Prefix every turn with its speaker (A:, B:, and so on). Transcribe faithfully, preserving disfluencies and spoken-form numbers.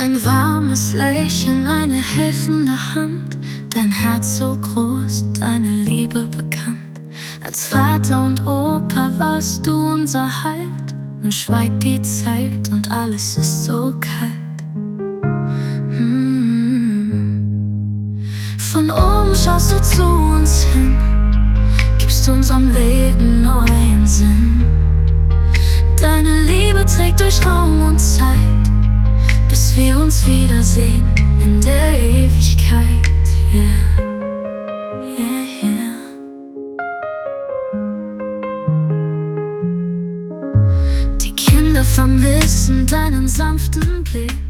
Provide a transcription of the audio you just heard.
A: Ein warmes Lächeln, eine helfende Hand, dein Herz so groß, deine Liebe bekannt. Als Vater und Opa warst du unser Halt. Nun schweigt die Zeit und alles ist so kalt. mm. Von oben schaust du zu uns hin, gibst unserem Leben neuen Sinn. Deine Liebe trägt durch Raum und Zeit, bis wir uns wiedersehen in der Ewigkeit. Yeah, yeah, yeah. Die Kinder vermissen deinen sanften Blick,